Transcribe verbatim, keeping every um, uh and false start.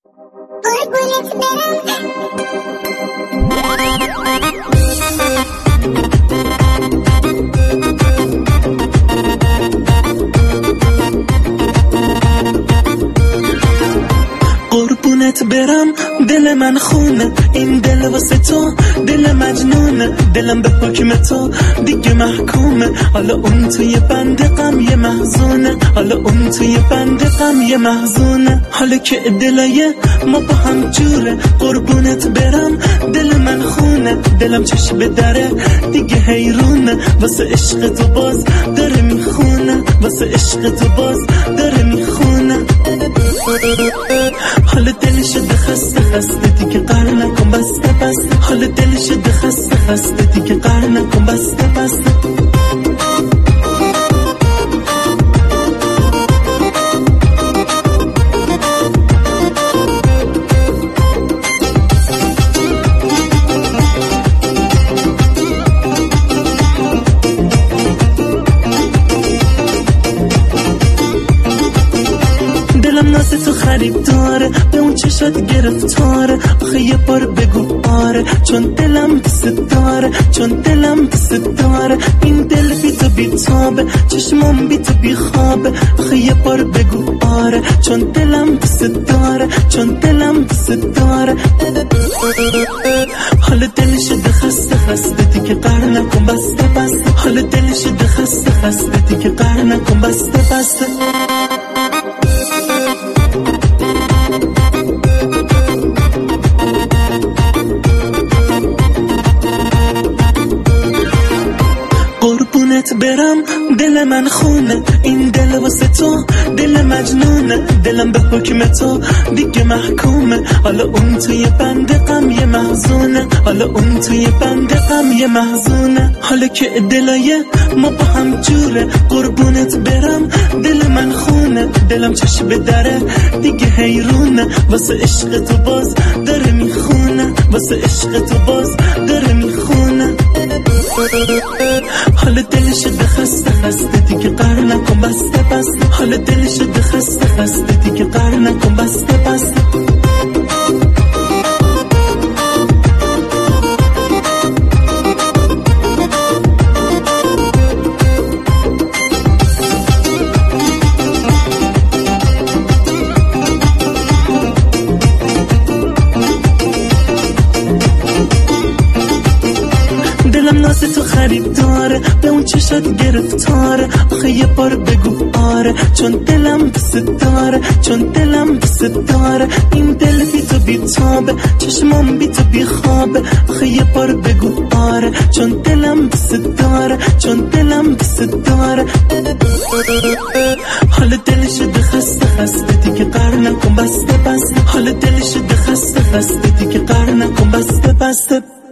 قربونت برم دل من خونه، این دل واسه تو دل مجنونه، دلم به حکم تو دیگه محکومه، حالا اون توی بند غم یه محزونه، حالا اون توی بند غم یه محزونه، حالا که دلای ما با هم جوره. قربونت برم دل من خونه، دلم چشم دره دیگه حیرونه، واسه عشق تو باز داره میخونه، واسه عشق تو باز داره میخونه. حالا دل شده خسته خسته دیگه قهر نکن بسته بسته، حالا دل شده خسته خسته دیگه قهر نکن بسته بسته. ناز تو خریب داره، به اون چشات گرفتاره، آخه یه بار بگو آره، چون دلم دوست داره، چون دلم دوست داره، این دل بی تو بی تابه، چشمم بی تو بی خوابه، آخه یه بار بگو آره، چون دلم دوست داره، چون دلم دوست داره. حالا دل شده خسته خسته دیگه قهر نکن بسته بسته، حالا دل شده خسته خسته دیگه قهر نکن بسته بسته. قربونت برم دل من خونه، این دل واسه تو دل مجنونه، دلم به حکم تو دیگه محکومه، حالا اون توی بند غم یه محزونه، حالا اون توی بند غم یه محزونه، حالا که دلای ما با هم جوره. قربونت برم دل من خونه، دلم چشم دره دیگه حیرونه، واسه عشق تو باز داره میخونه، واسه عشق تو باز داره میخونه. حالا دل شده خسته خسته دیگه قهر نکن بسته بسته، حالا دل شده خسته خسته دیگه قهر نکن بسته بسته. دلم ناز تو خریب داره، به اون چشات گرفتاره، آخه یه بار بگو آره، چون دلم دوست داره، چون دلم دوست داره، این دل بی تو بی تابه، چشمم بی تو بی خوابه، آخه یه بار بگو آره، چون دلم دوست داره، چون دلم دوست داره. حالا دل شده خسته خسته دیگه قهر نکن بسته بسته، حالا دل شده خسته خسته دیگه قهر نکن بسته بسته.